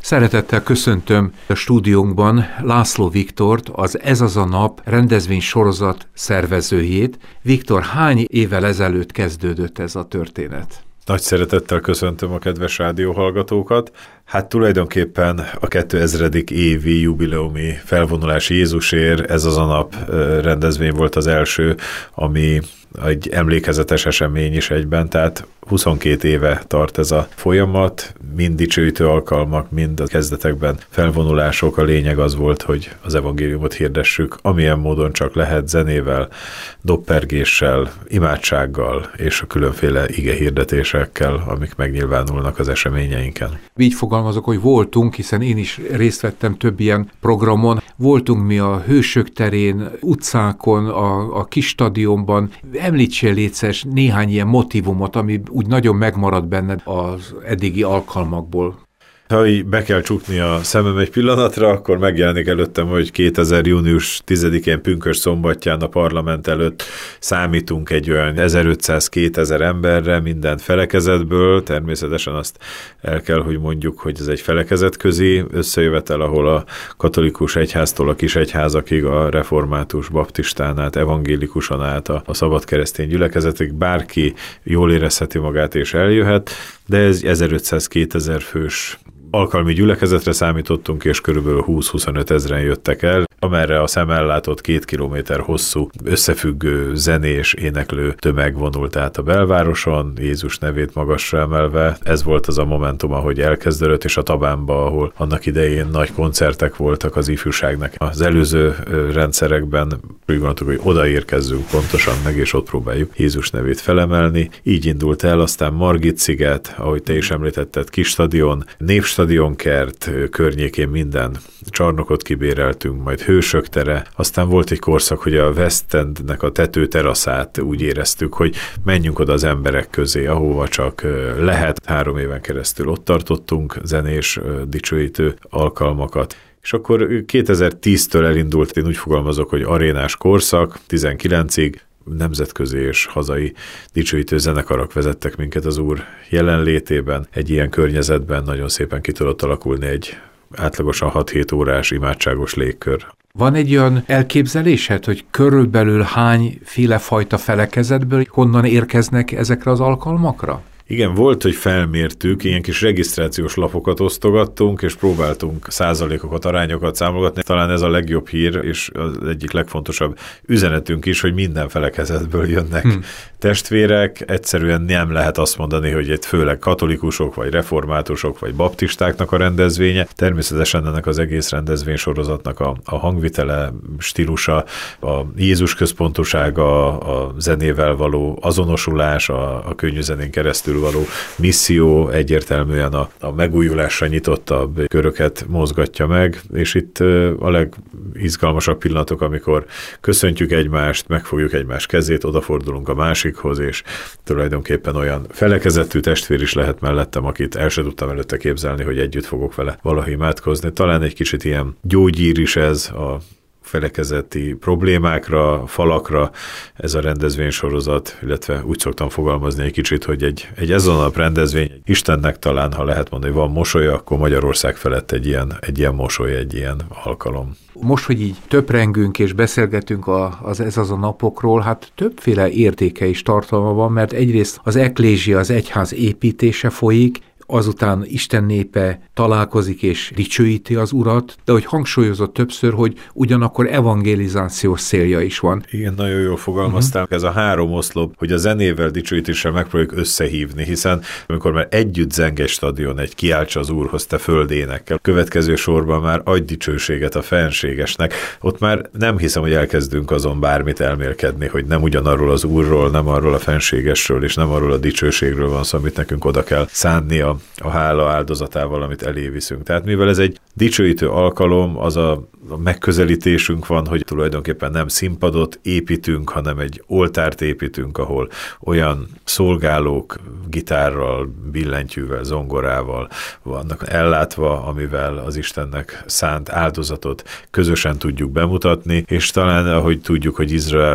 Szeretettel köszöntöm a stúdiónkban László Viktort, az Ez az a nap rendezvény sorozat szervezőjét. Viktor, hány évvel ezelőtt kezdődött ez a történet? Nagy szeretettel köszöntöm a kedves rádióhallgatókat. Hát tulajdonképpen a 2000. évi jubileumi felvonulási Jézusért Ez az a nap rendezvény volt az első, ami egy emlékezetes esemény is egyben, tehát 22 éve tart ez a folyamat, mind dicsőítő alkalmak, mind a kezdetekben felvonulások. A lényeg az volt, hogy az evangéliumot hirdessük, amilyen módon csak lehet, zenével, dobpergéssel, imádsággal és a különféle igehirdetésekkel, amik megnyilvánulnak az eseményeinken. Így fogalmazok, hogy voltunk, hiszen én is részt vettem több ilyen programon. Voltunk mi a Hősök terén, utcákon, a kis stadionban. Említsél létszes néhány ilyen motívumot, ami úgy nagyon megmaradt benned az eddigi alkalmakból. Ha így be kell csukni a szemem egy pillanatra, akkor megjelenik előttem, hogy 2000. június 10-én pünkösd szombatján a parlament előtt számítunk egy olyan 1500-2000 emberre minden felekezetből. Természetesen azt el kell, hogy mondjuk, hogy ez egy felekezetközi összejövetel, ahol a katolikus egyháztól a kis egyházakig, a református baptistán át, evangélikuson át, a szabad keresztény gyülekezetig bárki jól érezheti magát és eljöhet, de ez 1500-2000 fős alkalmi gyülekezetre számítottunk, és körülbelül 20-25 ezren jöttek el, amerre a szem ellátott 2 kilométer hosszú, összefüggő zenés, éneklő tömeg vonult át a belvároson, Jézus nevét magasra emelve. Ez volt az a momentum, ahogy elkezdődött, és a Tabánba, ahol annak idején nagy koncertek voltak az ifjúságnak. Az előző rendszerekben úgy gondoltuk, hogy odaérkezzünk pontosan meg, és ott próbáljuk Jézus nevét felemelni. Így indult el, aztán Margit-sziget, ahogy te is említetted, kis stadion, Népstadionkert környékén minden csarnokot kibéreltünk, majd Hősök tere. Aztán volt egy korszak, hogy a West Endnek a tetőteraszát úgy éreztük, hogy menjünk oda az emberek közé, ahova csak lehet. 3 éven keresztül ott tartottunk zenés, dicsőítő alkalmakat. És akkor 2010-től elindult, én úgy fogalmazok, hogy arénás korszak, 19-ig, nemzetközi és hazai dicsőítő zenekarok vezettek minket az Úr jelenlétében. Egy ilyen környezetben nagyon szépen ki tudott alakulni egy átlagosan 6-7 órás imádságos légkör. Van egy olyan elképzelésed, hogy körülbelül hányféle fajta felekezetből honnan érkeznek ezekre az alkalmakra? Igen, volt, hogy felmértük, ilyen kis regisztrációs lapokat osztogattunk, és próbáltunk százalékokat, arányokat számolgatni. Talán ez a legjobb hír, és az egyik legfontosabb üzenetünk is, hogy minden felekezetből jönnek testvérek. Egyszerűen nem lehet azt mondani, hogy itt főleg katolikusok, vagy reformátusok, vagy baptistáknak a rendezvénye. Természetesen ennek az egész rendezvénysorozatnak a hangvitele, stílusa, a Jézus központosága, a zenével való azonosulás, a könnyű zenén keresztül való misszió egyértelműen a megújulásra nyitottabb köröket mozgatja meg, és itt a legizgalmasabb pillanatok, amikor köszöntjük egymást, megfogjuk egymás kezét, odafordulunk a másikhoz, és tulajdonképpen olyan felekezetű testvér is lehet mellettem, akit el sem tudtam előtte képzelni, hogy együtt fogok vele valahogy imádkozni. Talán egy kicsit ilyen gyógyír is ez a felekezeti problémákra, falakra ez a rendezvénysorozat, illetve úgy szoktam fogalmazni egy kicsit, hogy egy ez a nap rendezvény, Istennek talán, ha lehet mondani, van mosolya, akkor Magyarország felett egy ilyen mosoly, egy ilyen alkalom. Most, hogy így töprengünk és beszélgetünk az Ez az a napokról, hát többféle értéke és tartalma van, mert egyrészt az eklézsia, az egyház építése folyik, azután Isten népe találkozik és dicsőíti az Urat, de hogy hangsúlyozott többször, hogy ugyanakkor evangelizációs célja is van. Igen, nagyon jól fogalmaztál. Ez a 3 oszlop, hogy a zenével, dicsőítéssel megpróbáljuk összehívni, hiszen amikor már együtt zeng egy stadion, egy kiáltsa az Úrhoz, te földénekkel, következő sorban már adj dicsőséget a fenségesnek, ott már nem hiszem, hogy elkezdünk azon bármit elmélkedni, hogy nem ugyanarról az Úrról, nem arról a fenségesről, és nem arról a dicsőségről van szó, amit nekünk oda kell szánni a hála áldozatával, amit elé viszünk. Tehát mivel ez egy dicsőítő alkalom, az a megközelítésünk van, hogy tulajdonképpen nem színpadot építünk, hanem egy oltárt építünk, ahol olyan szolgálók gitárral, billentyűvel, zongorával vannak ellátva, amivel az Istennek szánt áldozatot közösen tudjuk bemutatni, és talán ahogy tudjuk, hogy Izrael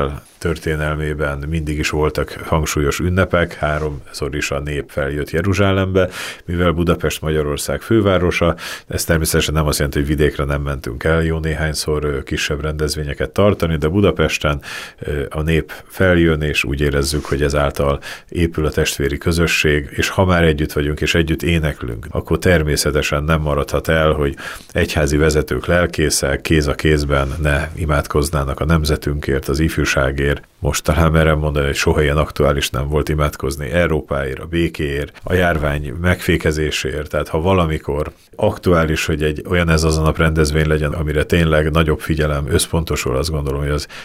történelmében mindig is voltak hangsúlyos ünnepek, 3-szor is a nép feljött Jeruzsálembe, mivel Budapest Magyarország fővárosa. Ez természetesen nem azt jelenti, hogy vidékre nem mentünk el, jó néhányszor kisebb rendezvényeket tartani, de Budapesten a nép feljön, és úgy érezzük, hogy ezáltal épül a testvéri közösség, és ha már együtt vagyunk, és együtt éneklünk, akkor természetesen nem maradhat el, hogy egyházi vezetők, lelkészek kéz a kézben ne imádkoznának a nemzetünkért, az ifjúságért. Most talán merem mondani, hogy soha ilyen aktuális nem volt imádkozni Európáért, a békéért, a járvány megfékezéséért. Tehát ha valamikor aktuális, hogy egy olyan ez az a nap rendezvény legyen, amire tényleg nagyobb figyelem összpontosul, azt gondolom, hogy az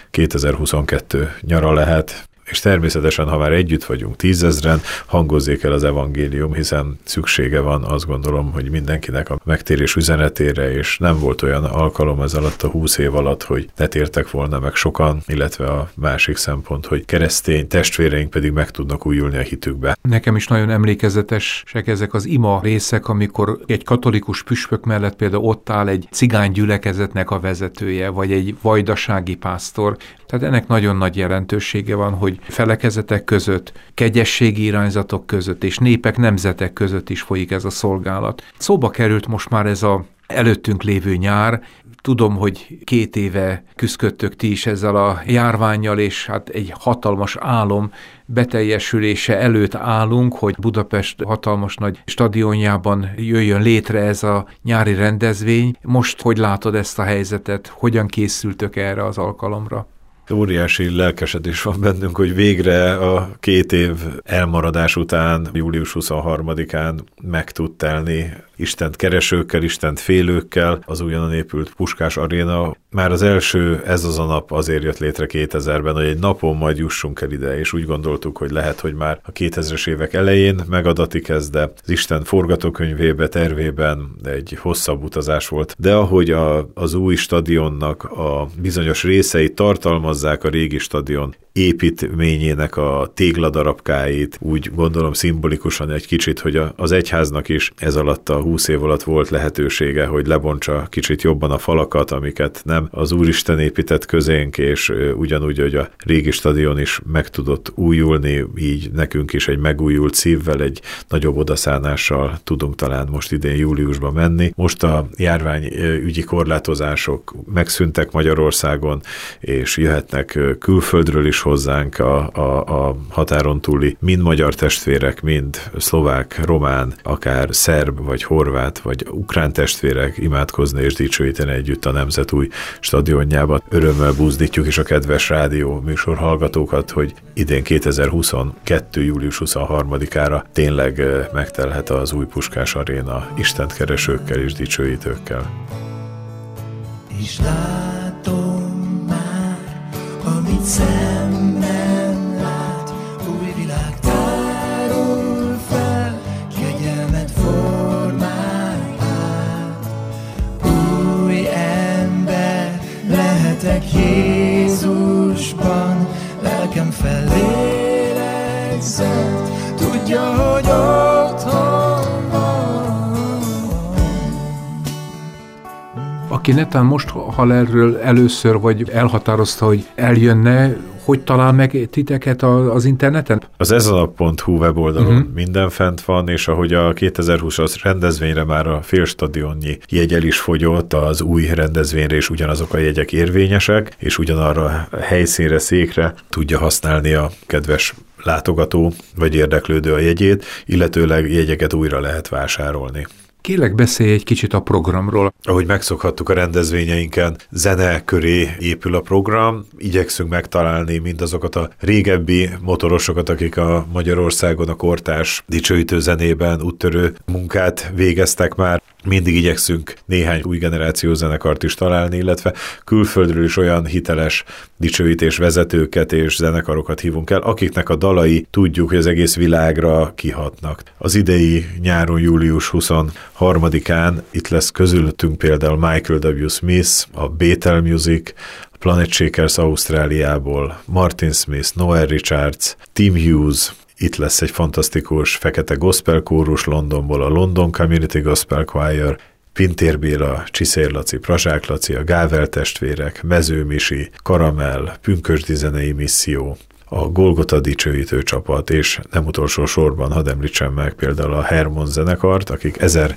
2022 nyara lehet. És természetesen, ha már együtt vagyunk 10 000-en, hangozzék el az evangélium, hiszen szüksége van, azt gondolom, hogy mindenkinek a megtérés üzenetére, és nem volt olyan alkalom ez alatt a 20 év alatt, hogy ne tértek volna meg sokan, illetve a másik szempont, hogy keresztény testvéreink pedig meg tudnak újulni a hitükbe. Nekem is nagyon emlékezetesek ezek az ima részek, amikor egy katolikus püspök mellett például ott áll egy cigány gyülekezetnek a vezetője, vagy egy vajdasági pásztor. Tehát ennek nagyon nagy jelentősége van, hogy felekezetek között, kegyességi irányzatok között és népek, nemzetek között is folyik ez a szolgálat. Szóba került most már ez a előttünk lévő nyár. Tudom, hogy 2 éve küzdködtök ti is ezzel a járvánnyal, és hát egy hatalmas álom beteljesülése előtt állunk, hogy Budapest hatalmas nagy stadionjában jöjjön létre ez a nyári rendezvény. Most hogy látod ezt a helyzetet? Hogyan készültök erre az alkalomra? Óriási lelkesedés van bennünk, hogy végre a 2 év elmaradás után, július 23-án meg tud telni Istent keresőkkel, Istent félőkkel az újonnan épült Puskás Aréna. Már az első ez az a nap azért jött létre 2000-ben, hogy egy napon majd jussunk el ide, és úgy gondoltuk, hogy lehet, hogy már a 2000-es évek elején megadatik ez, de az Isten forgatókönyvébe, tervében egy hosszabb utazás volt. De ahogy az új stadionnak a bizonyos részeit tartalmazzák a régi stadion építményének a tégladarabkáit, úgy gondolom szimbolikusan egy kicsit, hogy az egyháznak is ez alatt a 20 év alatt volt lehetősége, hogy lebontsa kicsit jobban a falakat, amiket nem az Úristen épített közénk, és ugyanúgy, hogy a régi stadion is meg tudott újulni, így nekünk is egy megújult szívvel, egy nagyobb odaszánással tudunk talán most idén júliusban menni. Most a járványügyi korlátozások megszűntek Magyarországon, és jöhetnek külföldről is hozzánk a határon túli mind magyar testvérek, mind szlovák, román, akár szerb, vagy horvát, vagy ukrán testvérek imádkozni és dicsőíteni együtt a nemzet új stadionjába. Örömmel buzdítjuk is a kedves rádió műsor hallgatókat, hogy idén 2022. július 23-ára tényleg megtelhet az új Puskás Aréna Istent keresőkkel és dicsőítőkkel. És látom már, amit szemben lát, új világ tárul fel, kegyelmet formál át. Új ember lehetek Jézusban, lelkem fellélegzett, tudja, hogy otthon van. Aki netán most hall erről először, vagy elhatározta, hogy eljönne, hogy talál meg titeket az interneten? Az ezanap.hu weboldalon minden fent van, és ahogy a 2020-as rendezvényre már a félstadionnyi jegy is fogyott, az új rendezvényre is ugyanazok a jegyek érvényesek, és ugyanarra a helyszínre, székre tudja használni a kedves látogató vagy érdeklődő a jegyét, illetőleg jegyeket újra lehet vásárolni. Kérlek, beszélj egy kicsit a programról. Ahogy megszokhattuk a rendezvényeinken, zene köré épül a program. Igyekszünk megtalálni mindazokat a régebbi motorosokat, akik a Magyarországon a kortárs dicsőítő zenében úttörő munkát végeztek már. Mindig igyekszünk néhány új generáció zenekart is találni, illetve külföldről is olyan hiteles dicsőítés vezetőket és zenekarokat hívunk el, akiknek a dalai tudjuk, hogy az egész világra kihatnak. Az idei nyáron, július 23-án itt lesz közülöttünk például Michael W. Smith, a Bethel Music, a Planet Shakers Ausztráliából, Martin Smith, Noel Richards, Tim Hughes. Itt lesz egy fantasztikus fekete gospel kórus Londonból, a London Community Gospel Choir, Pintér Béla, Csiszér Laci, Prazsák Laci, a Gável testvérek, Mező Misi, Karamell, Pünkösdi zenei misszió, a Golgota dicsőítő csapat, és nem utolsó sorban hadd említsem meg például a Hermon zenekart, akik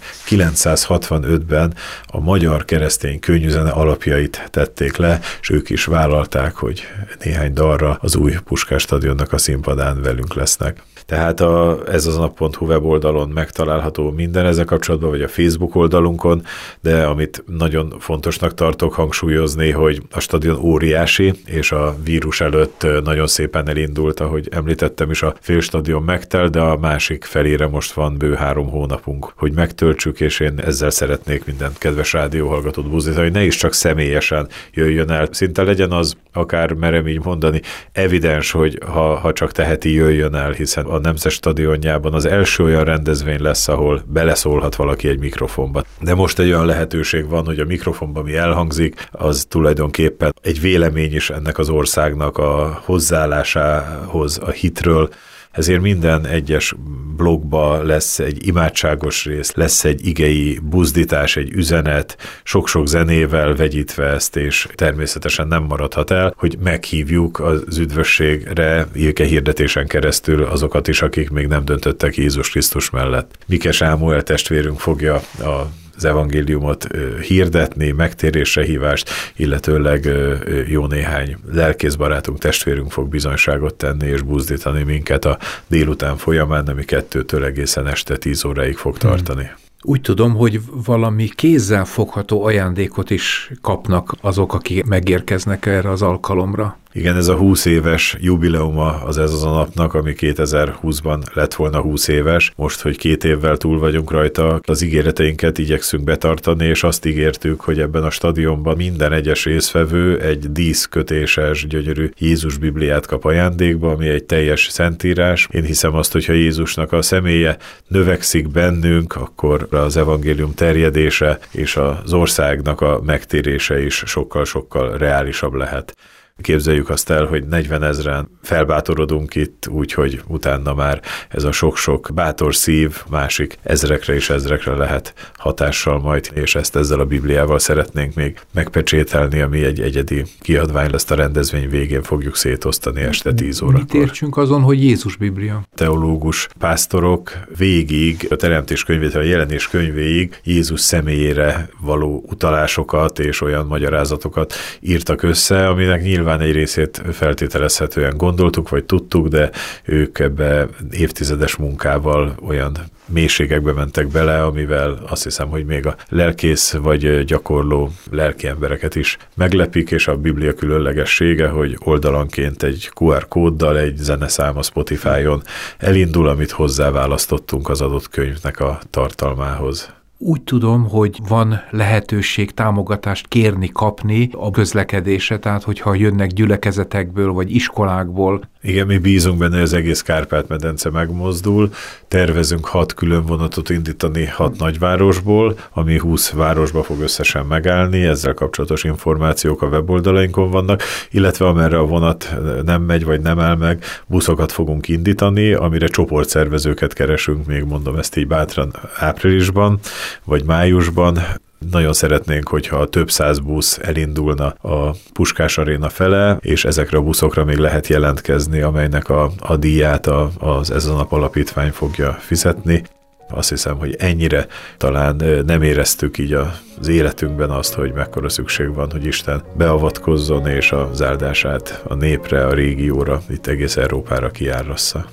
1965-ben a magyar keresztény könnyűzene alapjait tették le, és ők is vállalták, hogy néhány dalra az új Puskás Stadionnak a színpadán velünk lesznek. Tehát a ezazanap.hu weboldalon megtalálható minden ezzel kapcsolatban, vagy a Facebook oldalunkon, de amit nagyon fontosnak tartok hangsúlyozni, hogy a stadion óriási, és a vírus előtt nagyon szépen elindult, ahogy említettem is, a félstadion megtel, de a másik felére most van bő 3 hónapunk, hogy megtöltsük, és én ezzel szeretnék minden kedves rádióhallgatót buzdítani, hogy ne is csak személyesen jöjjön el. Szinte legyen az, akár merem így mondani, evidens, hogy ha csak teheti, jöjjön el, hiszen a Nemzet Stadionjában az első olyan rendezvény lesz, ahol beleszólhat valaki egy mikrofonba. De most egy olyan lehetőség van, hogy a mikrofonban mi elhangzik, az tulajdonképpen egy vélemény is ennek az országnak a hozzáállásához, a hitről. Ezért minden egyes blogba lesz egy imádságos rész, lesz egy igei buzdítás, egy üzenet, sok-sok zenével vegyítve ezt, és természetesen nem maradhat el, hogy meghívjuk az üdvösségre Ilke hirdetésen keresztül azokat is, akik még nem döntöttek Jézus Krisztus mellett. Mike Sámuel testvérünk fogja az evangéliumot hirdetni, megtérésre hívást, illetőleg jó néhány lelkészbarátunk, testvérünk fog bizonyságot tenni és buzdítani minket a délután folyamán, ami 2-től egészen este 10 óráig fog tartani. Úgy tudom, hogy valami kézzel fogható ajándékot is kapnak azok, akik megérkeznek erre az alkalomra. Igen, ez a 20 éves jubileuma az ez az a napnak, ami 2020-ban lett volna 20 éves. Most, hogy 2 évvel túl vagyunk rajta, az ígéreteinket igyekszünk betartani, és azt ígértük, hogy ebben a stadionban minden egyes résztvevő egy díszkötéses, gyönyörű Jézus Bibliát kap ajándékba, ami egy teljes szentírás. Én hiszem azt, hogyha Jézusnak a személye növekszik bennünk, akkor az evangélium terjedése és az országnak a megtérése is sokkal-sokkal reálisabb lehet. Képzeljük azt el, hogy 40 000-en felbátorodunk itt, úgyhogy utána már ez a sok-sok bátor szív másik ezrekre és ezrekre lehet hatással majd, és ezt ezzel a Bibliával szeretnénk még megpecsételni, ami egy egyedi kiadvány lesz, a rendezvény végén fogjuk szétosztani este 10 órakor. Mit értsünk azon, hogy Jézus Biblia? Teológus pásztorok végig, a Teremtés könyvétől a Jelenés könyvéig Jézus személyére való utalásokat és olyan magyarázatokat írtak össze, aminek nyilván egy részét feltételezhetően gondoltuk, vagy tudtuk, de ők ebbe évtizedes munkával olyan mélységekbe mentek bele, amivel azt hiszem, hogy még a lelkész vagy gyakorló lelki embereket is meglepik, és a Biblia különlegessége, hogy oldalanként egy QR kóddal egy zeneszám a Spotify-on elindul, amit hozzáválasztottunk az adott könyvnek a tartalmához. Úgy tudom, hogy van lehetőség támogatást kérni, kapni a közlekedésre, tehát hogyha jönnek gyülekezetekből vagy iskolákból. Igen, mi bízunk benne, hogy az egész Kárpát-medence megmozdul. Tervezünk 6 külön vonatot indítani 6 nagyvárosból, ami 20 városba fog összesen megállni. Ezzel kapcsolatos információk a weboldalainkon vannak, illetve amerre a vonat nem megy vagy nem áll meg, buszokat fogunk indítani, amire csoportszervezőket keresünk, még mondom ezt így bátran, áprilisban vagy májusban. Nagyon szeretnénk, hogyha több 100 busz elindulna a Puskás Aréna fele, és ezekre a buszokra még lehet jelentkezni, amelynek a díját az Ez a Nap Alapítvány fogja fizetni. Azt hiszem, hogy ennyire talán nem éreztük így az életünkben azt, hogy mekkora szükség van, hogy Isten beavatkozzon, és az áldását a népre, a régióra, itt egész Európára kiárassza.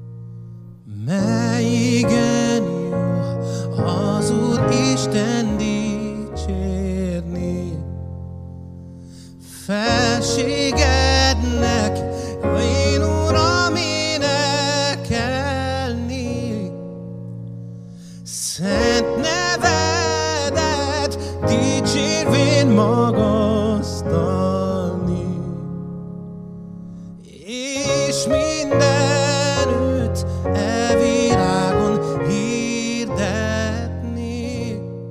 Melyigen jó az Úr Isten dicsérni, felségednek, én Uram énekelni, szent nevedet dicsérvén magasztalni, és mindenütt világon hirdetni.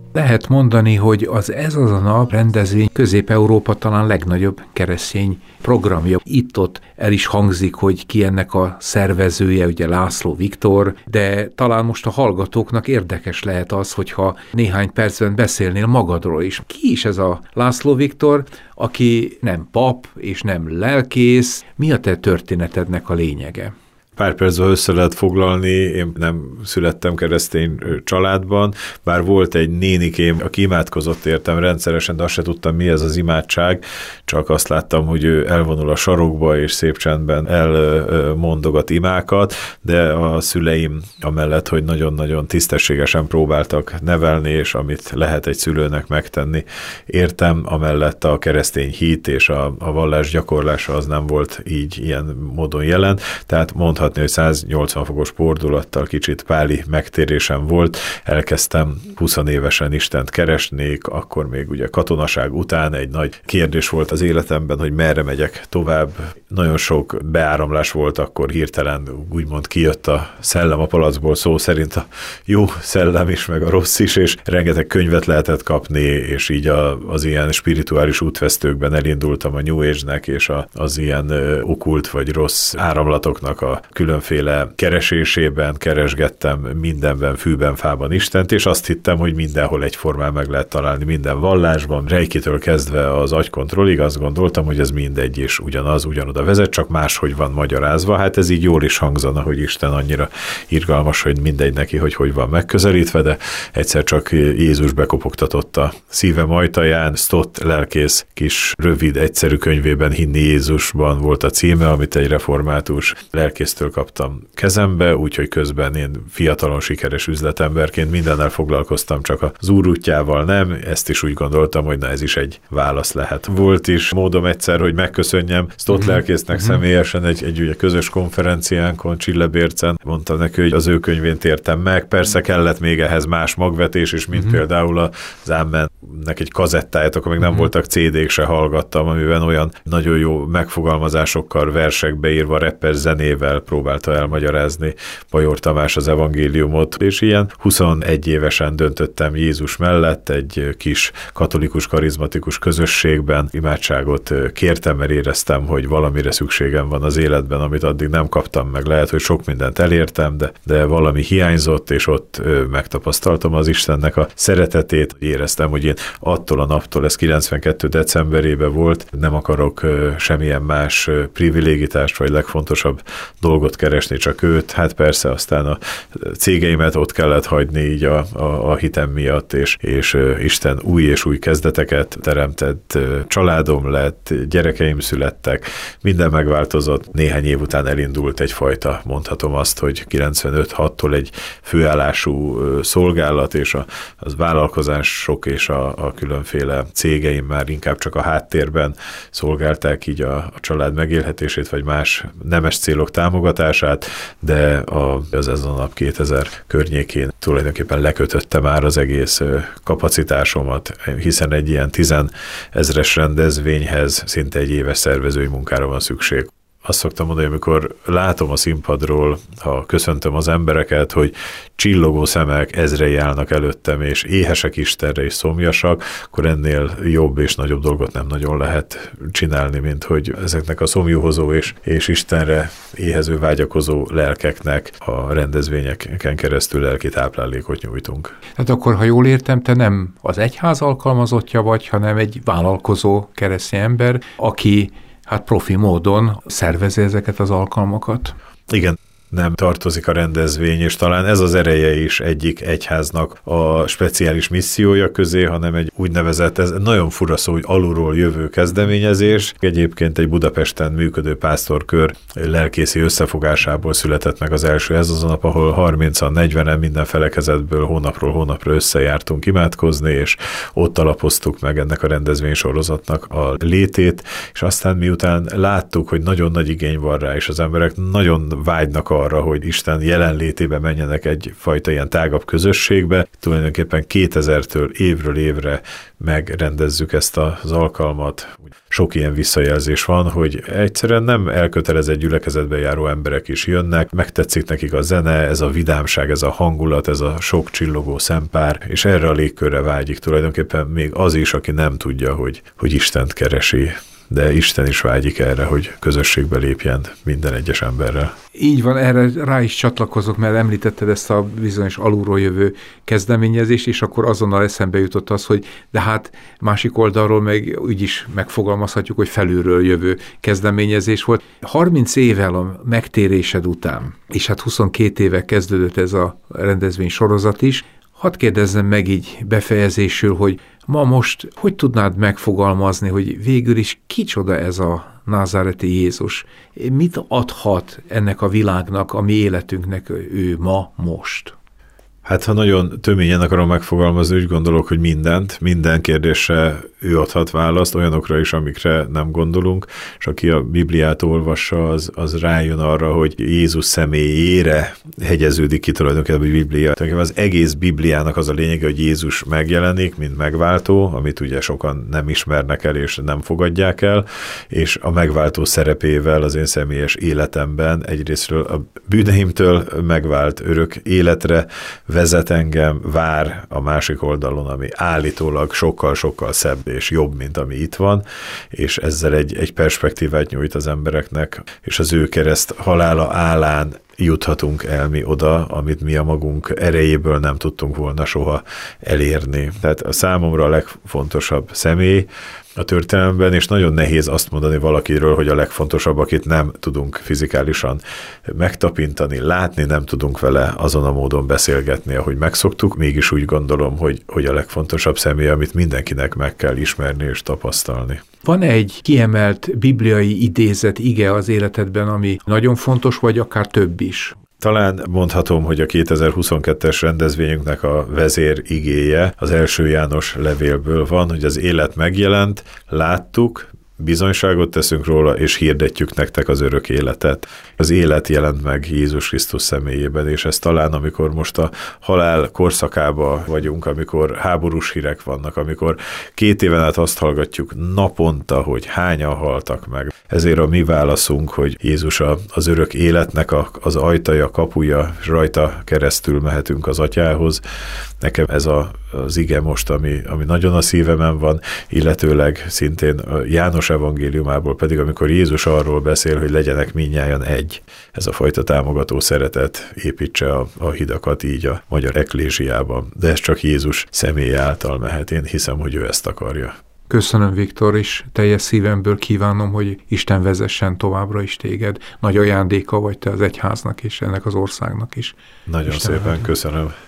Lehet mondani, hogy ez az a nap rendezvény Közép-Európa talán legnagyobb keresztény programja. Itt-ott el is hangzik, hogy ki ennek a szervezője, ugye László Viktor, de talán most a hallgatóknak érdekes lehet az, hogyha néhány percben beszélnél magadról is. Ki is ez a László Viktor, aki nem pap és nem lelkész? Mi a te történetednek a lényege? Pár percben össze lehet foglalni, én nem születtem keresztény családban, bár volt egy nénikém, aki imádkozott értem rendszeresen, de azt se tudtam, mi ez az imádság, csak azt láttam, hogy ő elvonul a sarokba, és szép csendben elmondogat imákat, de a szüleim amellett, hogy nagyon-nagyon tisztességesen próbáltak nevelni, és amit lehet egy szülőnek megtenni, értem, amellett a keresztény hit és a vallás gyakorlása az nem volt így ilyen módon jelen, tehát mondhatni, hogy 180 fokos fordulattal kicsit páli megtérésem volt, elkezdtem 20 évesen Istent keresni, akkor még ugye katonaság után egy nagy kérdés volt az életemben, hogy merre megyek tovább. Nagyon sok beáramlás volt, akkor hirtelen úgymond kijött a szellem a palacból, szó szerint a jó szellem is, meg a rossz is, és rengeteg könyvet lehetett kapni, és így az ilyen spirituális útvesztőkben elindultam a New Age-nek, és az ilyen okkult vagy rossz áramlatoknak a különféle keresésében keresgettem mindenben, fűben, fában Istent, és azt hittem, hogy mindenhol egyformán meg lehet találni, minden vallásban, Reikitől kezdve az agykontrollig, azt gondoltam, hogy ez mindegy és ugyanoda vezet, csak máshogy van magyarázva. Hát ez így jól is hangzana, hogy Isten annyira irgalmas, hogy mindegy neki, hogy van megközelítve, de egyszer csak Jézus bekopogtatott a szívem ajtaján. Stott lelkész kis, rövid, egyszerű könyvében Hinni Jézusban volt a címe, amit egy református lelkésztől kaptam kezembe, úgyhogy közben én fiatalon sikeres üzletemberként mindennel foglalkoztam, csak az Úr útjával nem, ezt is úgy gondoltam, hogy na ez is egy válasz lehet. Volt is módom egyszer, hogy megköszönjem Stott lelkésznek személyesen egy ugye közös konferenciánkon, Csillebércen, mondtam neki, hogy az ő könyvén tértem meg, persze kellett még ehhez más magvetés is, mint például az Ámmennek egy kazettáját, akkor még nem voltak CD-k, se hallgattam, amiben olyan nagyon jó megfogalmazásokkal, versekbe írva, rapper zenével próbálta elmagyarázni Bajor Tamás az evangéliumot, és ilyen 21 évesen döntöttem Jézus mellett egy kis katolikus, karizmatikus közösségben, imádságot kértem, mert éreztem, hogy valamire szükségem van az életben, amit addig nem kaptam meg. Lehet, hogy sok mindent elértem, de valami hiányzott, és ott megtapasztaltam az Istennek a szeretetét. Éreztem, hogy én attól a naptól, ez 92. decemberében volt, nem akarok semmilyen más privilégitást, vagy legfontosabb dolgot keresni, csak őt. Hát persze aztán a cégeimet ott kellett hagyni így a hitem miatt, és Isten új és új kezdeteket teremtett, családom lett, gyerekeim születtek, minden megváltozott. Néhány év után elindult egyfajta, mondhatom azt, hogy 95-6-tól egy főállású szolgálat, és az vállalkozások és a különféle cégeim már inkább csak a háttérben szolgálták így a család megélhetését, vagy más nemes célok támogatását, de ez a nap 2000 környékén tulajdonképpen lekötötte már az egész kapacitásomat, hiszen egy ilyen 10 000-es rendezvényhez szinte egy éves szervezői munkára van szükség. Azt szoktam mondani, amikor látom a színpadról, ha köszöntöm az embereket, hogy csillogó szemek ezrei állnak előttem, és éhesek Istenre és szomjasak, akkor ennél jobb és nagyobb dolgot nem nagyon lehet csinálni, mint hogy ezeknek a szomjúhozó és Istenre éhező vágyakozó lelkeknek a rendezvényeken keresztül lelki táplálékot nyújtunk. Tehát akkor, ha jól értem, te nem az egyház alkalmazottja vagy, hanem egy vállalkozó keresztény ember, aki profi módon szervezi ezeket az alkalmakat. Igen, nem tartozik a rendezvény, és talán ez az ereje is egyik egyháznak a speciális missziója közé, hanem egy úgynevezett, ez nagyon fura szó, hogy alulról jövő kezdeményezés. Egyébként egy Budapesten működő pásztorkör lelkészi összefogásából született meg az első. Ez az a nap, ahol 30-an, 40-en minden felekezetből hónapról hónapra összejártunk imádkozni, és ott alapoztuk meg ennek a rendezvénysorozatnak a létét, és aztán miután láttuk, hogy nagyon nagy igény van rá, és az emberek nagyon vágynak arra, hogy Isten jelenlétébe menjenek egyfajta ilyen tágabb közösségbe. Tulajdonképpen 2000-től évről évre megrendezzük ezt az alkalmat. Sok ilyen visszajelzés van, hogy egyszerűen nem elkötelezett gyülekezetbe járó emberek is jönnek, megtetszik nekik a zene, ez a vidámság, ez a hangulat, ez a sok csillogó szempár, és erre a légkörre vágyik tulajdonképpen még az is, aki nem tudja, hogy Istent keresi. De Isten is vágyik erre, hogy közösségbe lépjen minden egyes emberrel. Így van, erre rá is csatlakozok, mert említetted ezt a bizonyos alulról jövő kezdeményezést, és akkor azonnal eszembe jutott az, hogy de hát másik oldalról meg úgy is megfogalmazhatjuk, hogy felülről jövő kezdeményezés volt. 30 évvel a megtérésed után, és hát 22 éve kezdődött ez a rendezvény sorozat is, hadd kérdezzem meg így befejezésül, hogy ma most hogy tudnád megfogalmazni, hogy végül is kicsoda ez a názáreti Jézus? Mit adhat ennek a világnak, a mi életünknek ő ma, most? Hát ha nagyon töményen akarom megfogalmazni, úgy gondolok, hogy minden kérdésre ő adhat választ, olyanokra is, amikre nem gondolunk, és aki a Bibliát olvassa, az rájön arra, hogy Jézus személyére hegyeződik ki tulajdonképpen a Biblia. Az egész Bibliának az a lényege, hogy Jézus megjelenik, mint megváltó, amit ugye sokan nem ismernek el és nem fogadják el, és a megváltó szerepével az én személyes életemben egyrésztről a bűneimtől megvált örök életre vezet engem, vár a másik oldalon, ami állítólag sokkal-sokkal szebb és jobb, mint ami itt van, és ezzel egy perspektívát nyújt az embereknek, és az ő kereszt halála állán juthatunk el mi oda, amit mi a magunk erejéből nem tudtunk volna soha elérni. Tehát a számomra a legfontosabb személy a történelemben, és nagyon nehéz azt mondani valakiről, hogy a legfontosabb, akit nem tudunk fizikálisan megtapintani, látni, nem tudunk vele azon a módon beszélgetni, ahogy megszoktuk. Mégis úgy gondolom, hogy a legfontosabb személy, amit mindenkinek meg kell ismerni és tapasztalni. Van egy kiemelt bibliai idézet, ige az életedben, ami nagyon fontos, vagy akár több is? Talán mondhatom, hogy a 2022-es rendezvényünknek a vezér igéje az első János levélből van, hogy az élet megjelent, láttuk, bizonyságot teszünk róla, és hirdetjük nektek az örök életet. Az élet jelent meg Jézus Krisztus személyében, és ez talán, amikor most a halál korszakában vagyunk, amikor háborús hírek vannak, amikor 2 éven át azt hallgatjuk naponta, hogy hányan haltak meg. Ezért a mi válaszunk, hogy Jézus az örök életnek az ajtaja, kapuja, és rajta keresztül mehetünk az Atyához. Nekem ez az ige most, ami nagyon a szívemen van, illetőleg szintén a János evangéliumából pedig, amikor Jézus arról beszél, hogy legyenek mindnyájan egy. Ez a fajta támogató szeretet építse a hidakat így a magyar eklésiában. De ez csak Jézus személye által mehet. Én hiszem, hogy ő ezt akarja. Köszönöm, Viktor, és teljes szívemből kívánom, hogy Isten vezessen továbbra is téged. Nagy ajándéka vagy te az egyháznak és ennek az országnak is. Nagyon Isten szépen köszönöm.